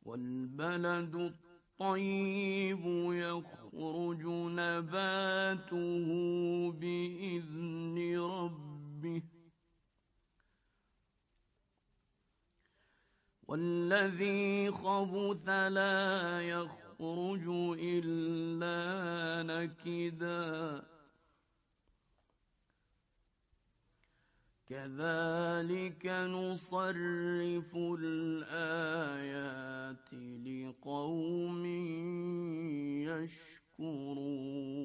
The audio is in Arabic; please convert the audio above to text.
والبلد الطيب يخرج نباته بإذن ربه والذي خبث لا يخرج إلا نكدا كذلك نصرف الآيات لقوم يشكرون.